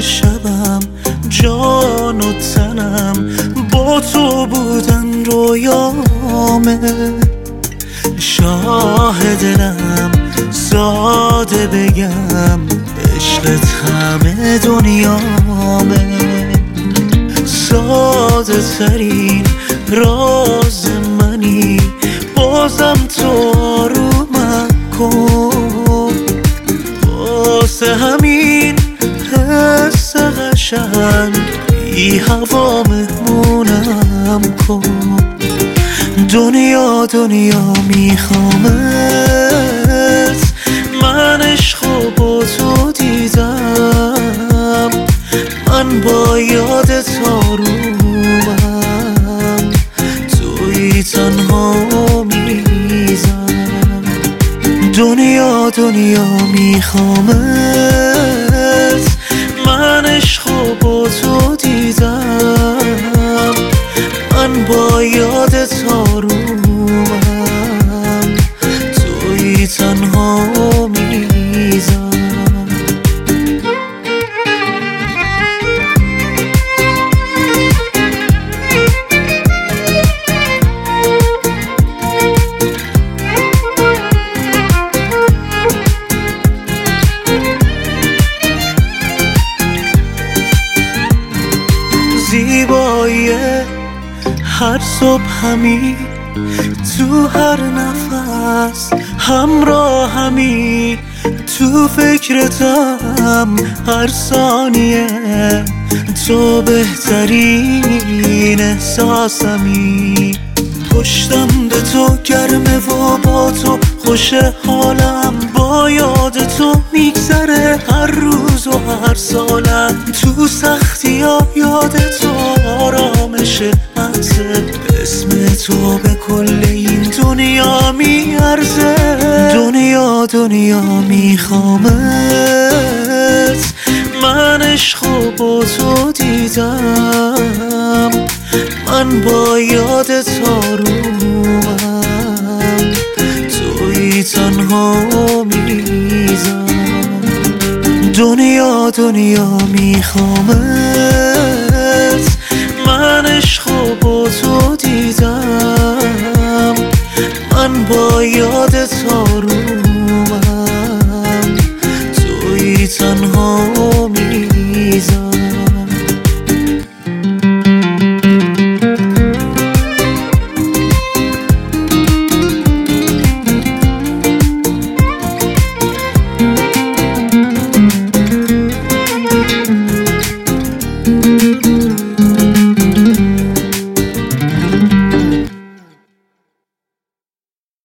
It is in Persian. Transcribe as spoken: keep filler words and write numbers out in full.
شبم جان و تنم با تو بودن رویامه. شاه دلم ساده بگم عشقت همه دنیامه. ساده ترین راز منی بازم تو آرومم کن. واسه همین حس قشنگ بی هوا مهمونم کن. دنیا دنیا میخوامت، من عشقو با تو دیدم. من با یادت آرومم، توی تنها میزم. دنیا دنیا میخوامت، من عشقو با تو دیدم. من با یادت آرومم، توی تنها میزم. زیبایی هر صبح همی، تو هر نفس همراهمی. تو فکرتم هر ثانیه، تو بهترین احساسمی. پشتم به تو گرمه و با تو خوش حالم. با یاد تو میگذره هر روز و هر سالم. تو سختی ها یاد تو آرامشه محضه. اسم تو به کل این دنیا میارزه. دنیا دنیا میخوامت، من عشقو با تو دیدم. من با یادت آرومم، توی تنها میزم. دنیا دنیا میخوامت، من عشقو با تو دیدم. من با یادت آرومم، توی تنها